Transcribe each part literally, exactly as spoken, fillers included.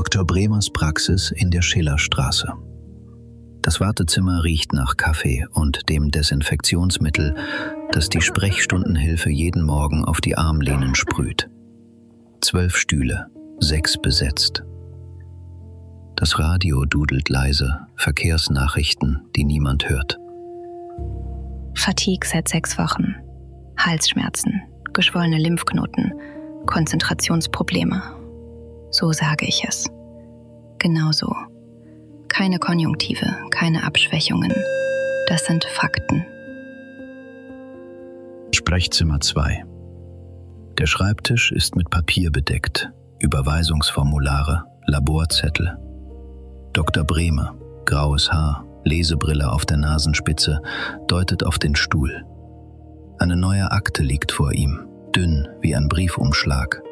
Doktor Bremers Praxis in der Schillerstraße. Das Wartezimmer riecht nach Kaffee und dem Desinfektionsmittel, das die Sprechstundenhilfe jeden Morgen auf die Armlehnen sprüht. Zwölf Stühle, sechs besetzt. Das Radio dudelt leise, Verkehrsnachrichten, die niemand hört. Fatigue seit sechs Wochen, Halsschmerzen, geschwollene Lymphknoten, Konzentrationsprobleme. So sage ich es. Genau so. Keine Konjunktive, keine Abschwächungen. Das sind Fakten. Sprechzimmer zwei. Der Schreibtisch ist mit Papier bedeckt, Überweisungsformulare, Laborzettel. Doktor Bremer, graues Haar, Lesebrille auf der Nasenspitze, deutet auf den Stuhl. Eine neue Akte liegt vor ihm, dünn wie ein Briefumschlag.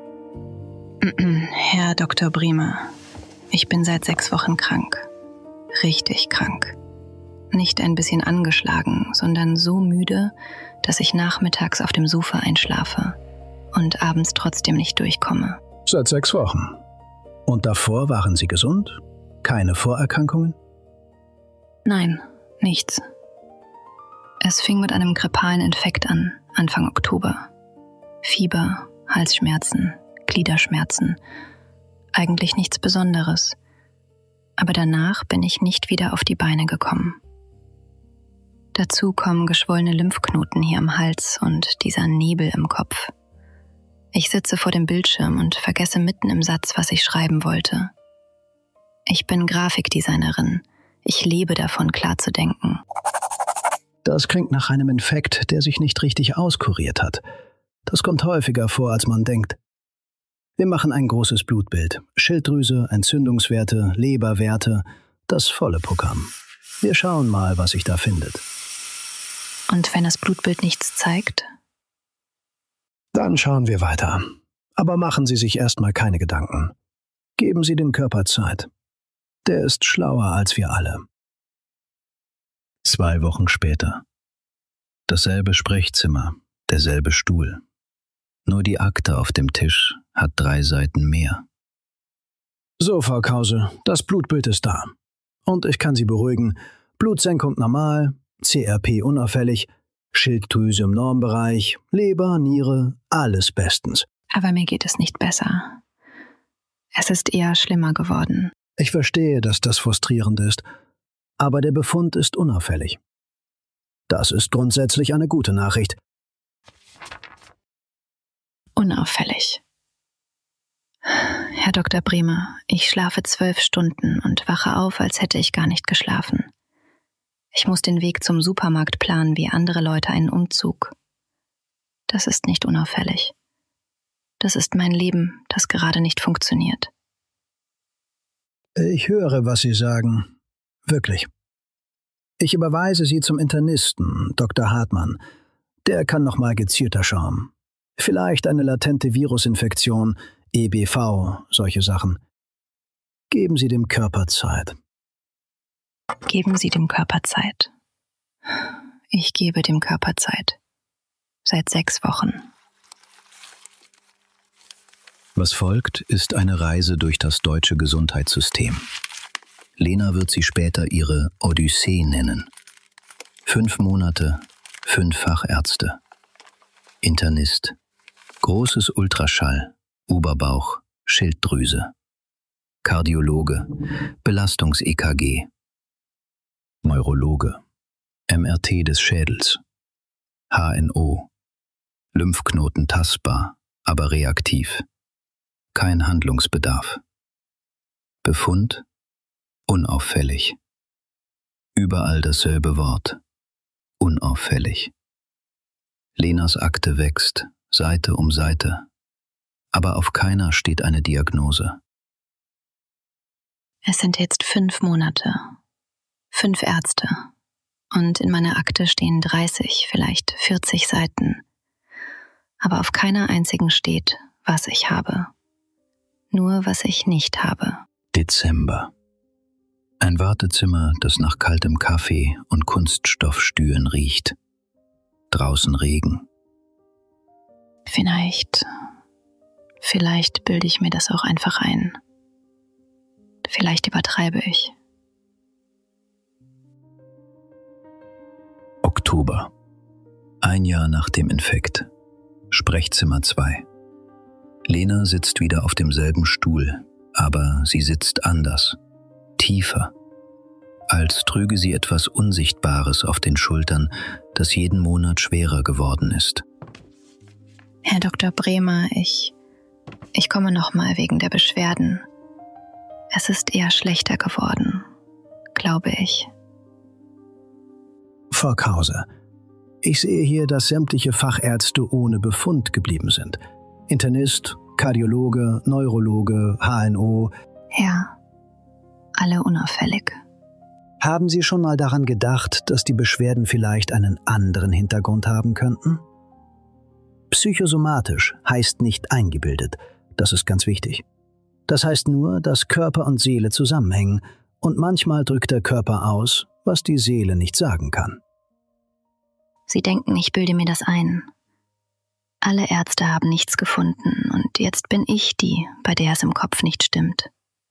Herr Doktor Bremer, ich bin seit sechs Wochen krank. Richtig krank. Nicht ein bisschen angeschlagen, sondern so müde, dass ich nachmittags auf dem Sofa einschlafe und abends trotzdem nicht durchkomme. Seit sechs Wochen. Und davor waren Sie gesund? Keine Vorerkrankungen? Nein, nichts. Es fing mit einem grippalen Infekt an, Anfang Oktober. Fieber, Halsschmerzen, Gliederschmerzen. Eigentlich nichts Besonderes. Aber danach bin ich nicht wieder auf die Beine gekommen. Dazu kommen geschwollene Lymphknoten hier am Hals und dieser Nebel im Kopf. Ich sitze vor dem Bildschirm und vergesse mitten im Satz, was ich schreiben wollte. Ich bin Grafikdesignerin. Ich lebe davon, klar zu denken. Das klingt nach einem Infekt, der sich nicht richtig auskuriert hat. Das kommt häufiger vor, als man denkt. Wir machen ein großes Blutbild. Schilddrüse, Entzündungswerte, Leberwerte, das volle Programm. Wir schauen mal, was sich da findet. Und wenn das Blutbild nichts zeigt? Dann schauen wir weiter. Aber machen Sie sich erstmal keine Gedanken. Geben Sie dem Körper Zeit. Der ist schlauer als wir alle. Zwei Wochen später. Dasselbe Sprechzimmer, derselbe Stuhl. Nur die Akte auf dem Tisch hat drei Seiten mehr. So, Frau Krause, das Blutbild ist da. Und ich kann Sie beruhigen, Blutsenkung normal, C R P unauffällig, Schilddrüse im Normbereich, Leber, Niere, alles bestens. Aber mir geht es nicht besser. Es ist eher schlimmer geworden. Ich verstehe, dass das frustrierend ist, aber der Befund ist unauffällig. Das ist grundsätzlich eine gute Nachricht. Unauffällig. Herr Doktor Bremer, ich schlafe zwölf Stunden und wache auf, als hätte ich gar nicht geschlafen. Ich muss den Weg zum Supermarkt planen wie andere Leute einen Umzug. Das ist nicht unauffällig. Das ist mein Leben, das gerade nicht funktioniert. Ich höre, was Sie sagen. Wirklich. Ich überweise Sie zum Internisten, Doktor Hartmann. Der kann noch mal gezielter schauen. Vielleicht eine latente Virusinfektion, E B V, solche Sachen. Geben Sie dem Körper Zeit. Geben Sie dem Körper Zeit. Ich gebe dem Körper Zeit. Seit sechs Wochen. Was folgt, ist eine Reise durch das deutsche Gesundheitssystem. Lena wird sie später ihre Odyssee nennen. Fünf Monate, fünf Fachärzte. Internist. Großes Ultraschall, Oberbauch, Schilddrüse. Kardiologe, Belastungs-E K G. Neurologe, M R T des Schädels. H N O. Lymphknoten tastbar, aber reaktiv. Kein Handlungsbedarf. Befund? Unauffällig. Überall dasselbe Wort. Unauffällig. Lenas Akte wächst, Seite um Seite. Aber auf keiner steht eine Diagnose. Es sind jetzt fünf Monate. Fünf Ärzte. Und in meiner Akte stehen dreißig, vielleicht vierzig Seiten. Aber auf keiner einzigen steht, was ich habe. Nur was ich nicht habe. Dezember. Ein Wartezimmer, das nach kaltem Kaffee und Kunststoffstühlen riecht. Draußen Regen. Vielleicht, vielleicht bilde ich mir das auch einfach ein. Vielleicht übertreibe ich. Oktober. Ein Jahr nach dem Infekt. Sprechzimmer zwei. Lena sitzt wieder auf demselben Stuhl, aber sie sitzt anders, tiefer, als trüge sie etwas Unsichtbares auf den Schultern, das jeden Monat schwerer geworden ist. Herr Doktor Bremer, ich, ich komme nochmal wegen der Beschwerden. Es ist eher schlechter geworden, glaube ich. Frau Krause, ich sehe hier, dass sämtliche Fachärzte ohne Befund geblieben sind. Internist, Kardiologe, Neurologe, H N O. Ja, alle unauffällig. Haben Sie schon mal daran gedacht, dass die Beschwerden vielleicht einen anderen Hintergrund haben könnten? Psychosomatisch heißt nicht eingebildet, das ist ganz wichtig. Das heißt nur, dass Körper und Seele zusammenhängen und manchmal drückt der Körper aus, was die Seele nicht sagen kann. Sie denken, ich bilde mir das ein. Alle Ärzte haben nichts gefunden und jetzt bin ich die, bei der es im Kopf nicht stimmt.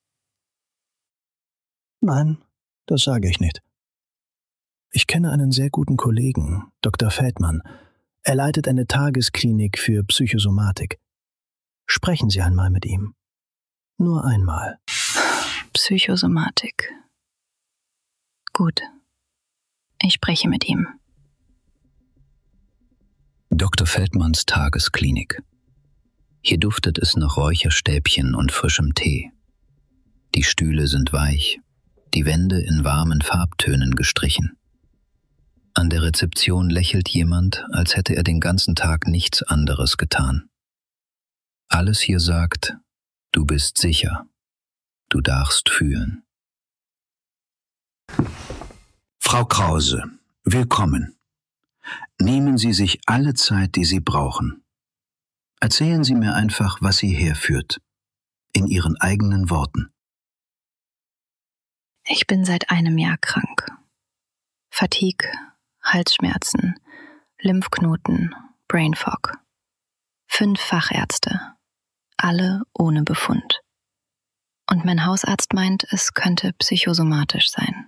Nein, das sage ich nicht. Ich kenne einen sehr guten Kollegen, Doktor Feldmann. Er leitet eine Tagesklinik für Psychosomatik. Sprechen Sie einmal mit ihm. Nur einmal. Psychosomatik. Gut. Ich spreche mit ihm. Doktor Feldmanns Tagesklinik. Hier duftet es nach Räucherstäbchen und frischem Tee. Die Stühle sind weich, die Wände in warmen Farbtönen gestrichen. An der Rezeption lächelt jemand, als hätte er den ganzen Tag nichts anderes getan. Alles hier sagt, du bist sicher, du darfst fühlen. Frau Krause, willkommen. Nehmen Sie sich alle Zeit, die Sie brauchen. Erzählen Sie mir einfach, was Sie herführt, in Ihren eigenen Worten. Ich bin seit einem Jahr krank. Fatigue, Halsschmerzen, Lymphknoten, Brain Fog. Fünf Fachärzte, alle ohne Befund. Und mein Hausarzt meint, es könnte psychosomatisch sein.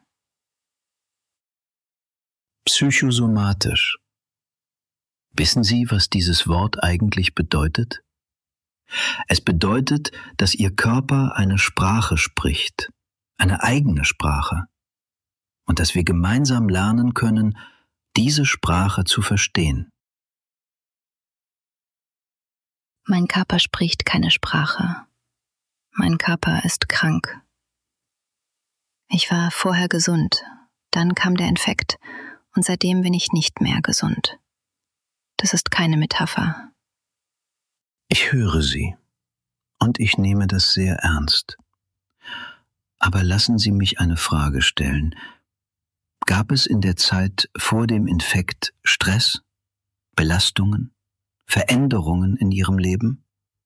Psychosomatisch. Wissen Sie, was dieses Wort eigentlich bedeutet? Es bedeutet, dass Ihr Körper eine Sprache spricht, eine eigene Sprache, und dass wir gemeinsam lernen können, diese Sprache zu verstehen. Mein Körper spricht keine Sprache. Mein Körper ist krank. Ich war vorher gesund, dann kam der Infekt und seitdem bin ich nicht mehr gesund. Das ist keine Metapher. Ich höre Sie und ich nehme das sehr ernst. Aber lassen Sie mich eine Frage stellen. Gab es in der Zeit vor dem Infekt Stress, Belastungen, Veränderungen in Ihrem Leben?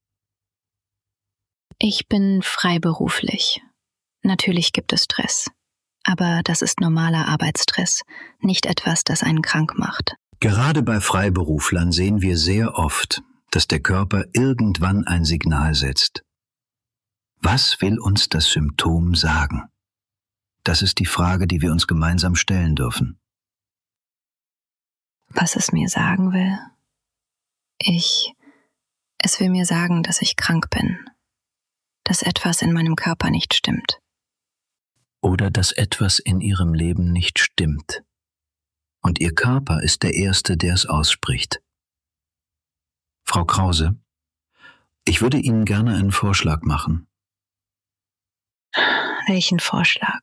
Ich bin freiberuflich. Natürlich gibt es Stress. Aber das ist normaler Arbeitsstress, nicht etwas, das einen krank macht. Gerade bei Freiberuflern sehen wir sehr oft, dass der Körper irgendwann ein Signal setzt. Was will uns das Symptom sagen? Das ist die Frage, die wir uns gemeinsam stellen dürfen. Was es mir sagen will? Ich, es will mir sagen, dass ich krank bin, dass etwas in meinem Körper nicht stimmt. Oder dass etwas in Ihrem Leben nicht stimmt. Und Ihr Körper ist der Erste, der es ausspricht. Frau Krause, ich würde Ihnen gerne einen Vorschlag machen. Welchen Vorschlag?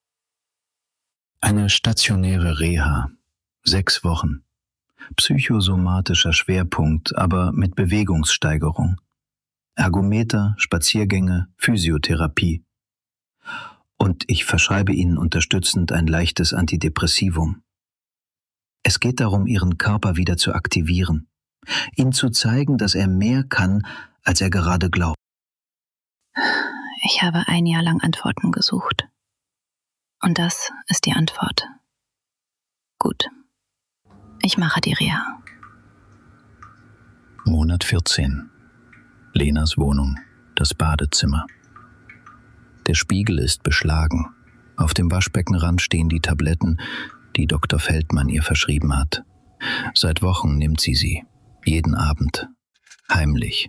Eine stationäre Reha. Sechs Wochen. Psychosomatischer Schwerpunkt, aber mit Bewegungssteigerung. Ergometer, Spaziergänge, Physiotherapie. Und ich verschreibe Ihnen unterstützend ein leichtes Antidepressivum. Es geht darum, Ihren Körper wieder zu aktivieren, ihm zu zeigen, dass er mehr kann, als er gerade glaubt. Ich habe ein Jahr lang Antworten gesucht. Und das ist die Antwort. Gut. Ich mache die Reha. Monat vierzehn. Lenas Wohnung, das Badezimmer. Der Spiegel ist beschlagen. Auf dem Waschbeckenrand stehen die Tabletten, die Doktor Feldmann ihr verschrieben hat. Seit Wochen nimmt sie sie, jeden Abend, heimlich.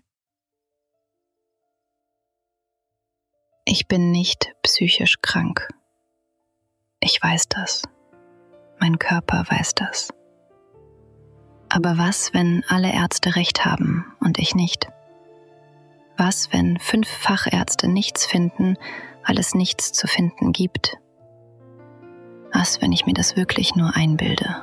Ich bin nicht psychisch krank. Ich weiß das. Mein Körper weiß das. Aber was, wenn alle Ärzte recht haben und ich nicht? Was, wenn fünf Fachärzte nichts finden, weil es nichts zu finden gibt? Was, wenn ich mir das wirklich nur einbilde?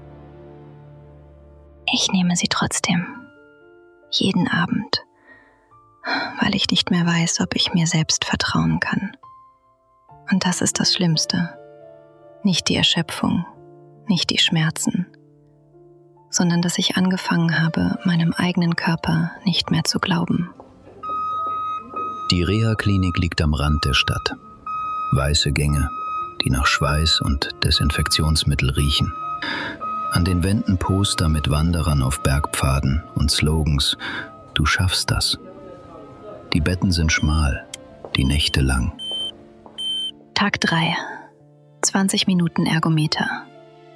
Ich nehme sie trotzdem. Jeden Abend. Weil ich nicht mehr weiß, ob ich mir selbst vertrauen kann. Und das ist das Schlimmste. Nicht die Erschöpfung, nicht die Schmerzen, sondern dass ich angefangen habe, meinem eigenen Körper nicht mehr zu glauben. Die Reha-Klinik liegt am Rand der Stadt. Weiße Gänge, die nach Schweiß und Desinfektionsmittel riechen. An den Wänden Poster mit Wanderern auf Bergpfaden und Slogans: Du schaffst das. Die Betten sind schmal, die Nächte lang. Tag drei. zwanzig Minuten Ergometer.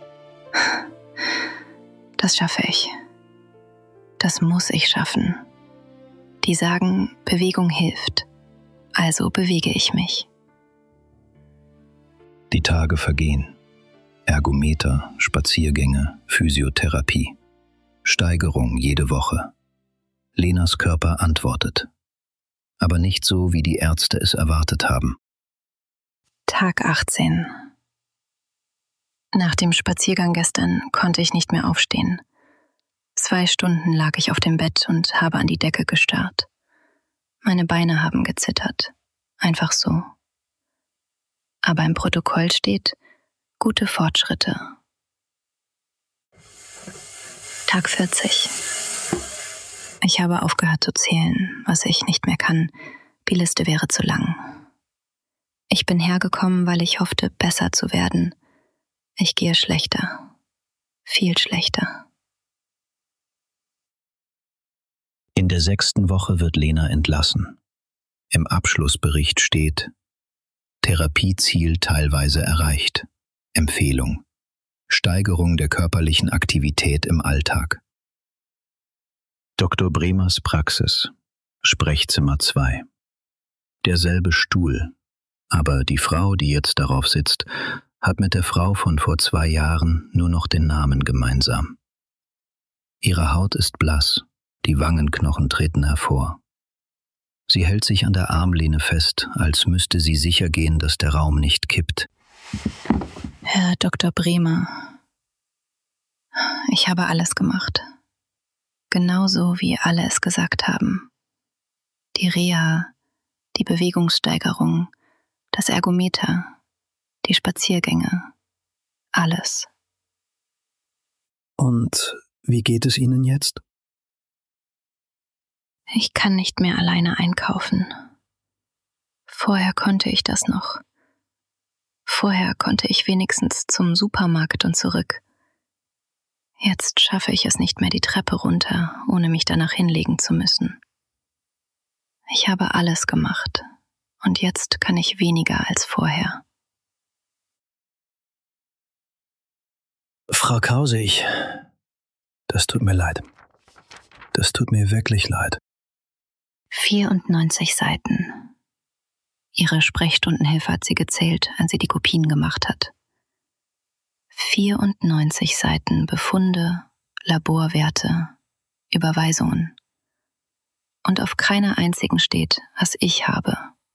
Das schaffe ich. Das muss ich schaffen. Die sagen, Bewegung hilft. Also bewege ich mich. Die Tage vergehen. Ergometer, Spaziergänge, Physiotherapie. Steigerung jede Woche. Lenas Körper antwortet. Aber nicht so, wie die Ärzte es erwartet haben. Tag achtzehn. Nach dem Spaziergang gestern konnte ich nicht mehr aufstehen. Zwei Stunden lag ich auf dem Bett und habe an die Decke gestarrt. Meine Beine haben gezittert. Einfach so. Aber im Protokoll steht, gute Fortschritte. Tag vierzig. Ich habe aufgehört zu zählen, was ich nicht mehr kann. Die Liste wäre zu lang. Ich bin hergekommen, weil ich hoffte, besser zu werden. Ich gehe schlechter. Viel schlechter. In der sechsten Woche wird Lena entlassen. Im Abschlussbericht steht: Therapieziel teilweise erreicht. Empfehlung: Steigerung der körperlichen Aktivität im Alltag. Doktor Bremers Praxis, Sprechzimmer zwei. Derselbe Stuhl, aber die Frau, die jetzt darauf sitzt, hat mit der Frau von vor zwei Jahren nur noch den Namen gemeinsam. Ihre Haut ist blass, die Wangenknochen treten hervor. Sie hält sich an der Armlehne fest, als müsste sie sicher gehen, dass der Raum nicht kippt. Herr Doktor Bremer, ich habe alles gemacht. Genauso wie alle es gesagt haben. Die Reha, die Bewegungssteigerung, das Ergometer, die Spaziergänge, alles. Und wie geht es Ihnen jetzt? Ich kann nicht mehr alleine einkaufen. Vorher konnte ich das noch. Vorher konnte ich wenigstens zum Supermarkt und zurück. Jetzt schaffe ich es nicht mehr die Treppe runter, ohne mich danach hinlegen zu müssen. Ich habe alles gemacht und jetzt kann ich weniger als vorher. Frau Kausig, das tut mir leid. Das tut mir wirklich leid. vierundneunzig Seiten. Ihre Sprechstundenhilfe hat sie gezählt, als sie die Kopien gemacht hat. vierundneunzig Seiten Befunde, Laborwerte, Überweisungen. Und auf keiner einzigen steht, was ich habe.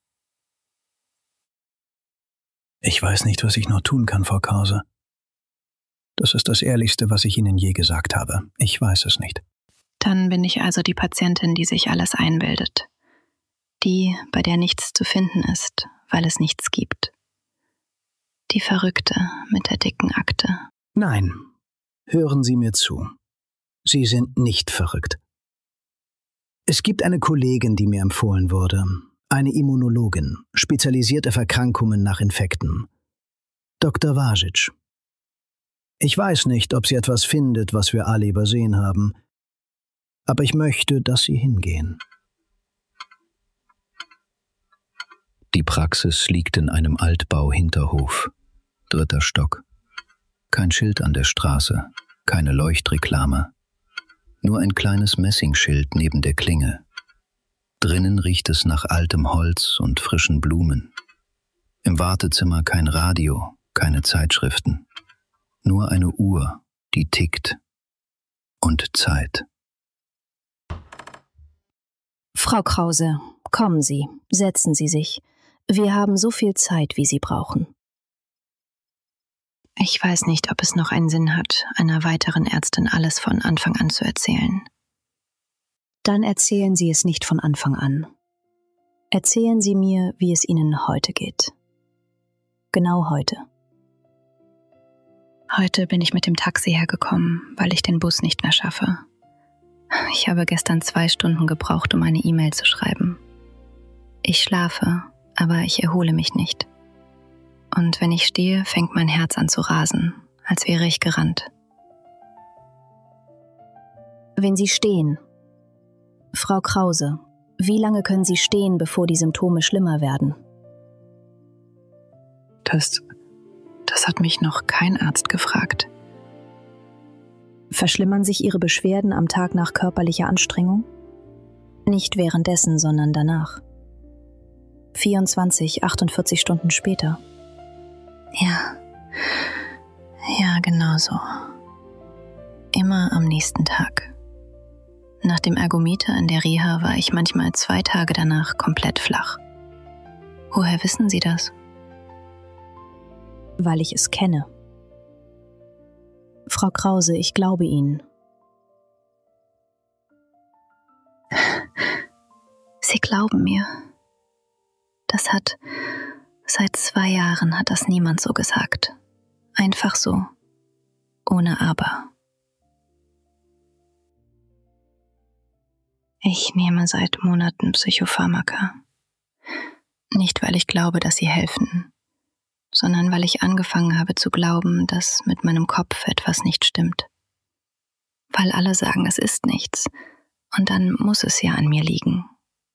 Ich weiß nicht, was ich noch tun kann, Frau Krause. Das ist das Ehrlichste, was ich Ihnen je gesagt habe. Ich weiß es nicht. Dann bin ich also die Patientin, die sich alles einbildet. Die, bei der nichts zu finden ist, weil es nichts gibt. Die Verrückte mit der dicken Akte. Nein, hören Sie mir zu. Sie sind nicht verrückt. Es gibt eine Kollegin, die mir empfohlen wurde. Eine Immunologin, spezialisiert auf Erkrankungen nach Infekten. Doktor Vasic. Ich weiß nicht, ob sie etwas findet, was wir alle übersehen haben. Aber ich möchte, dass Sie hingehen. Die Praxis liegt in einem Altbau-Hinterhof. Dritter Stock. Kein Schild an der Straße, keine Leuchtreklame. Nur ein kleines Messingschild neben der Klingel. Drinnen riecht es nach altem Holz und frischen Blumen. Im Wartezimmer kein Radio, keine Zeitschriften. Nur eine Uhr, die tickt. Und Zeit. Frau Krause, kommen Sie, setzen Sie sich. Wir haben so viel Zeit, wie Sie brauchen. Ich weiß nicht, ob es noch einen Sinn hat, einer weiteren Ärztin alles von Anfang an zu erzählen. Dann erzählen Sie es nicht von Anfang an. Erzählen Sie mir, wie es Ihnen heute geht. Genau heute. Heute bin ich mit dem Taxi hergekommen, weil ich den Bus nicht mehr schaffe. Ich habe gestern zwei Stunden gebraucht, um eine E-Mail zu schreiben. Ich schlafe, aber ich erhole mich nicht. Und wenn ich stehe, fängt mein Herz an zu rasen, als wäre ich gerannt. Wenn Sie stehen. Frau Krause, wie lange können Sie stehen, bevor die Symptome schlimmer werden? Das, das hat mich noch kein Arzt gefragt. Verschlimmern sich Ihre Beschwerden am Tag nach körperlicher Anstrengung? Nicht währenddessen, sondern danach. vierundzwanzig, achtundvierzig Stunden später. Ja, ja, genau so. Immer am nächsten Tag. Nach dem Ergometer in der Reha war ich manchmal zwei Tage danach komplett flach. Woher wissen Sie das? Weil ich es kenne. Frau Krause, ich glaube Ihnen. Sie glauben mir. Das hat, seit zwei Jahren hat das niemand so gesagt. Einfach so. Ohne Aber. Ich nehme seit Monaten Psychopharmaka. Nicht, weil ich glaube, dass sie helfen, sondern weil ich angefangen habe zu glauben, dass mit meinem Kopf etwas nicht stimmt. Weil alle sagen, es ist nichts, und dann muss es ja an mir liegen.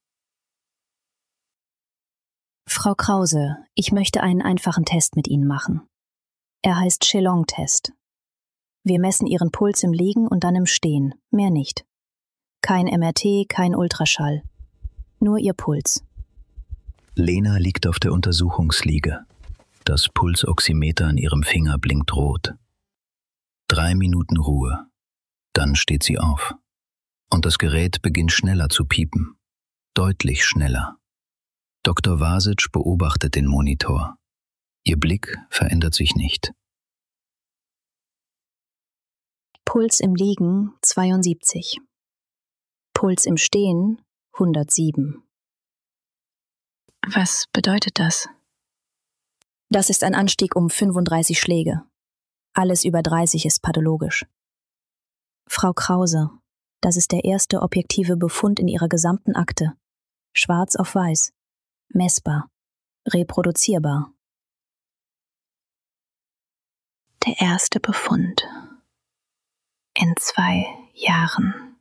Frau Krause, ich möchte einen einfachen Test mit Ihnen machen. Er heißt Chelong-Test. Wir messen Ihren Puls im Liegen und dann im Stehen, mehr nicht. Kein M R T, kein Ultraschall. Nur Ihr Puls. Lena liegt auf der Untersuchungsliege. Das Pulsoximeter an ihrem Finger blinkt rot. Drei Minuten Ruhe. Dann steht sie auf. Und das Gerät beginnt schneller zu piepen. Deutlich schneller. Doktor Vasic beobachtet den Monitor. Ihr Blick verändert sich nicht. Puls im Liegen zweiundsiebzig. Puls im Stehen hundertsieben. Was bedeutet das? Das ist ein Anstieg um fünfunddreißig Schläge. Alles über dreißig ist pathologisch. Frau Krause, das ist der erste objektive Befund in Ihrer gesamten Akte. Schwarz auf weiß. Messbar. Reproduzierbar. Der erste Befund. In zwei Jahren.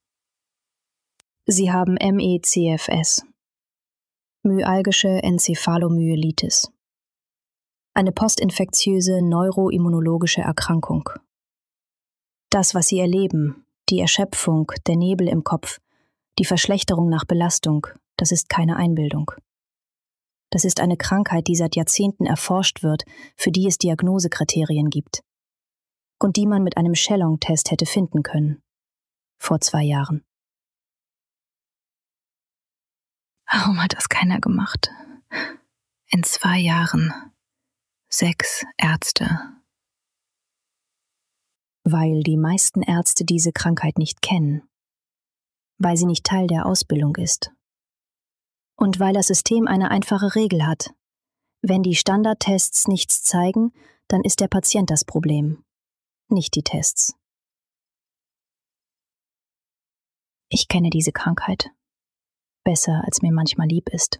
Sie haben M E C F S. Myalgische Enzephalomyelitis. Eine postinfektiöse neuroimmunologische Erkrankung. Das, was Sie erleben, die Erschöpfung, der Nebel im Kopf, die Verschlechterung nach Belastung, das ist keine Einbildung. Das ist eine Krankheit, die seit Jahrzehnten erforscht wird, für die es Diagnosekriterien gibt. Und die man mit einem Chelong-Test hätte finden können. Vor zwei Jahren. Warum hat das keiner gemacht? In zwei Jahren. Sechs Ärzte. Weil die meisten Ärzte diese Krankheit nicht kennen. Weil sie nicht Teil der Ausbildung ist. Und weil das System eine einfache Regel hat. Wenn die Standardtests nichts zeigen, dann ist der Patient das Problem, nicht die Tests. Ich kenne diese Krankheit. Besser, als mir manchmal lieb ist.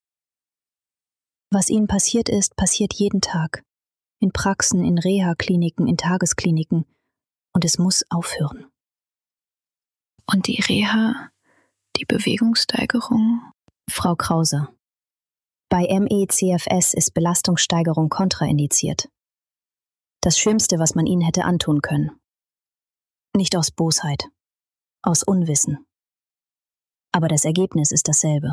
Was ihnen passiert ist, passiert jeden Tag. In Praxen, in Reha-Kliniken, in Tageskliniken. Und es muss aufhören. Und die Reha, die Bewegungssteigerung? Frau Krause, Bei M E C F S ist Belastungssteigerung kontraindiziert. Das Schlimmste, was man ihnen hätte antun können. Nicht aus Bosheit, aus Unwissen. Aber das Ergebnis ist dasselbe.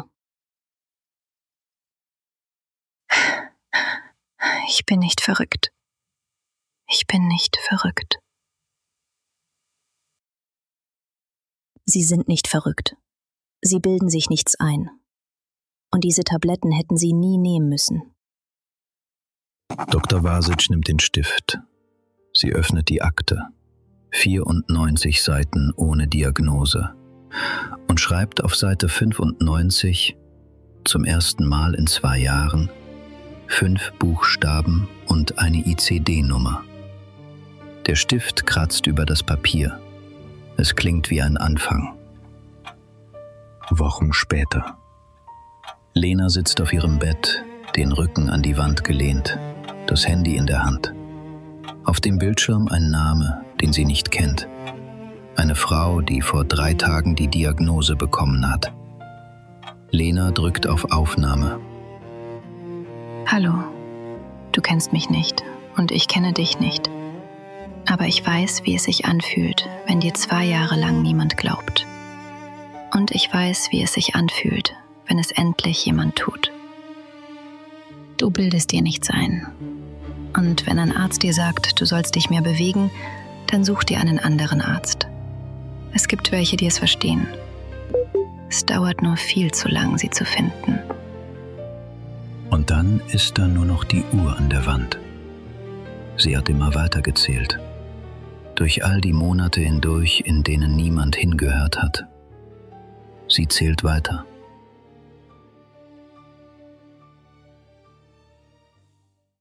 Ich bin nicht verrückt. Ich bin nicht verrückt. Sie sind nicht verrückt. Sie bilden sich nichts ein. Und diese Tabletten hätten Sie nie nehmen müssen. Doktor Vasic nimmt den Stift. Sie öffnet die Akte. vierundneunzig Seiten ohne Diagnose. Und schreibt auf Seite fünfundneunzig, zum ersten Mal in zwei Jahren, fünf Buchstaben und eine I C D-Nummer. Der Stift kratzt über das Papier. Es klingt wie ein Anfang. Wochen später. Lena sitzt auf ihrem Bett, den Rücken an die Wand gelehnt, das Handy in der Hand. Auf dem Bildschirm ein Name, den sie nicht kennt. Eine Frau, die vor drei Tagen die Diagnose bekommen hat. Lena drückt auf Aufnahme. Hallo, du kennst mich nicht und ich kenne dich nicht. Aber ich weiß, wie es sich anfühlt, wenn dir zwei Jahre lang niemand glaubt. Und ich weiß, wie es sich anfühlt, wenn es endlich jemand tut. Du bildest dir nichts ein. Und wenn ein Arzt dir sagt, du sollst dich mehr bewegen, dann such dir einen anderen Arzt. Es gibt welche, die es verstehen. Es dauert nur viel zu lang, sie zu finden. Und dann ist da nur noch die Uhr an der Wand. Sie hat immer weiter gezählt. Durch all die Monate hindurch, in denen niemand hingehört hat. Sie zählt weiter.